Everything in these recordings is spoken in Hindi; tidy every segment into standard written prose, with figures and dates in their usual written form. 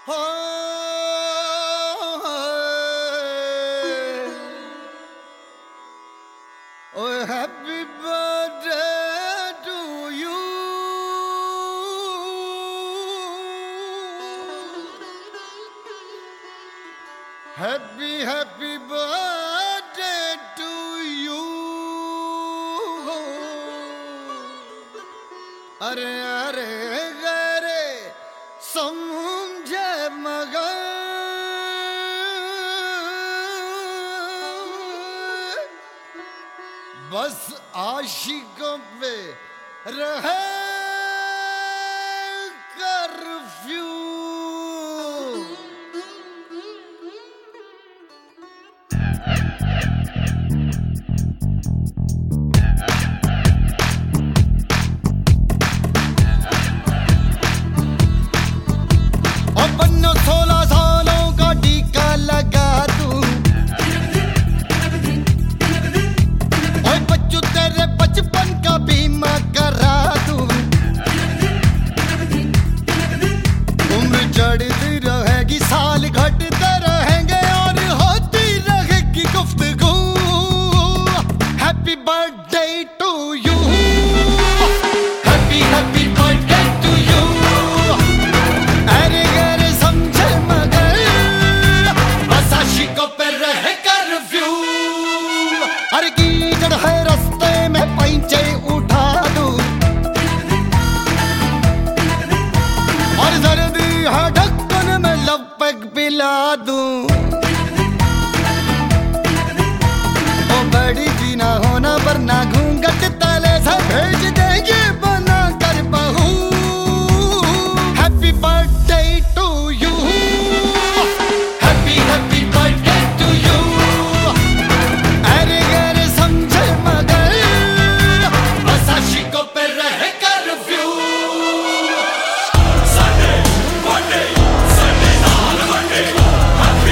Oh, happy birthday to you. Happy birthday to you. अरे अरे गरे समझे मगर बस आशिकों पे रहे कर्फ्यू। और बन्नो 16 सालों का टीका लगा दूं। और बच्चों तेरे बचपन का बीमा करा दूं। उम्र चढ़ती रहेगी, साल घटते रहेंगे और होती रहेगी गुफ्तगू। Happy birthday to you. Happy birthday to you. अरे गरे समझे मगर बस आशिकों पे रहे कर्फ्यू। अरे कीचड़ है रास्ते में पैंचे उठा दूं। और सर्दी है ढक्कन में लपक पिला दूं। ओ बड़ी भी ना होना वरना घूंघट तले से भेज देंगे बना कर बहू। Happy birthday to you. Happy birthday to you. अरे गरे समझे मगर बस आशिकों पे रहे curfew. Sunday, Monday, Sunday, not Monday. Happy,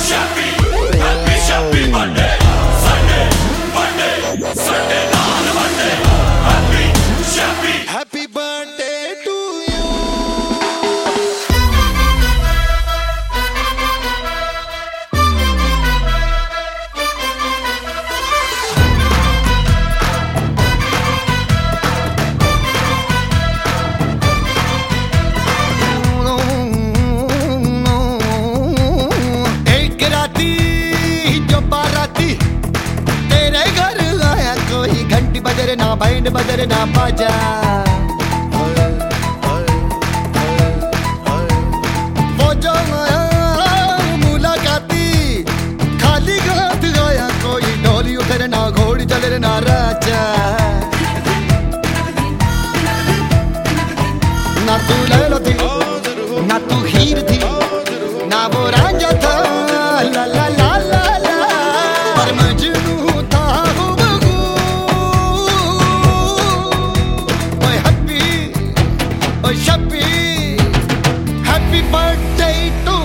happy Monday. Sunday, Monday, Sunday, not Monday. Happy. Happy birthday to you. एक राती जो बाराती तेरे घर आया, कोई घंटी बजरे ना बैंड बजरे ना बाजा। वो जो आया मुलाकाती खाली हाथ आया, कोई डोली उतरे ना घोड़ी चले ना राजा। ना तू लैला थी ना तू हीर थी ना वो रांझा था, ला ला ला ला ला, पर मजनू था हुबहू। ओए हैप्पी ओए शप्पी, हैप्पी बर्थडे टू